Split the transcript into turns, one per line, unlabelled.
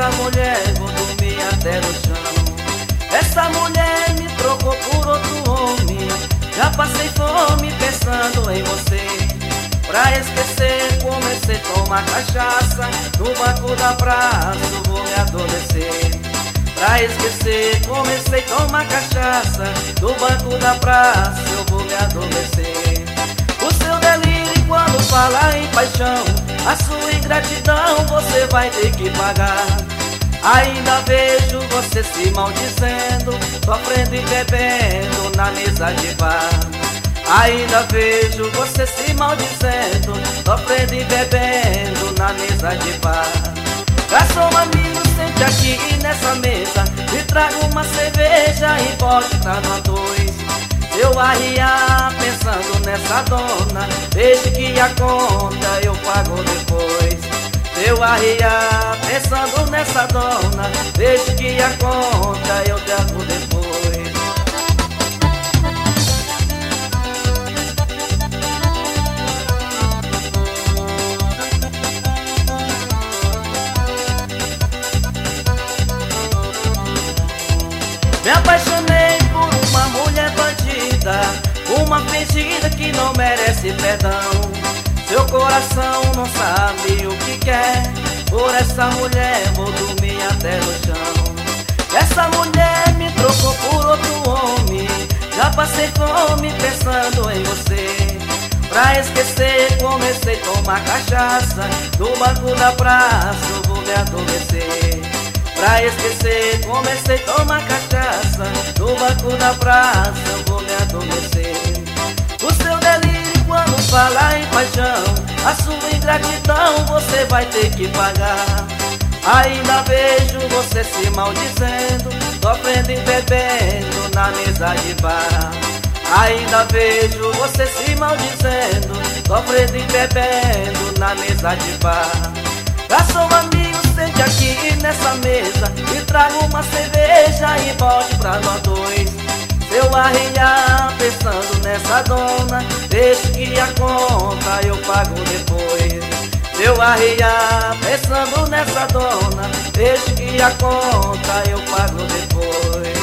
essa mulher vou dormir até no chão. Essa mulher me trocou por outro homem. Já passei fome pensando em você. Pra esquecer comecei a tomar cachaça. No banco da praça eu vou me adormecer. Pra esquecer comecei a tomar cachaça. No banco da praça eu vou me adormecer. O seu delírio quando fala em paixão, a sua ingratidão você vai ter que pagar. Ainda vejo você se maldizendo, sofrendo e bebendo na mesa de bar. Ainda vejo você se maldizendo, sofrendo e bebendo na mesa de bar. Garçom amigo, sente aqui nessa mesa, me traga uma cerveja e bote pra nós dois. Eu arriar pensando nessa dona, deixe que a conta eu pago depois. Eu arriar pensando nessa dona, deixe que a conta eu pago depois. Me apaixonei por uma mulher bandida, uma fingida que não merece perdão. Seu coração não sabe o que quer, por essa mulher vou dormir até no chão. Essa mulher me trocou por outro homem, já passei fome pensando em você. Pra esquecer comecei a tomar cachaça, no banco da praça eu vou me adormecer. Pra esquecer comecei a tomar cachaça, no banco da praça eu vou me adormecer. O seu delírio quando fala em paixão, a sua ingratidão você vai ter que pagar. Ainda vejo você se maldizendo, sofrendo e bebendo na mesa de bar. Ainda vejo você se maldizendo, sofrendo e bebendo na mesa de bar. Garçom amigo, sente aqui nessa mesa, me traga uma cerveja e bote pra nós dois. Se eu arriar pensando nessa dona, deixe que a conta eu pago depois. Se eu arriar pensando nessa dona, deixe que a conta eu pago depois.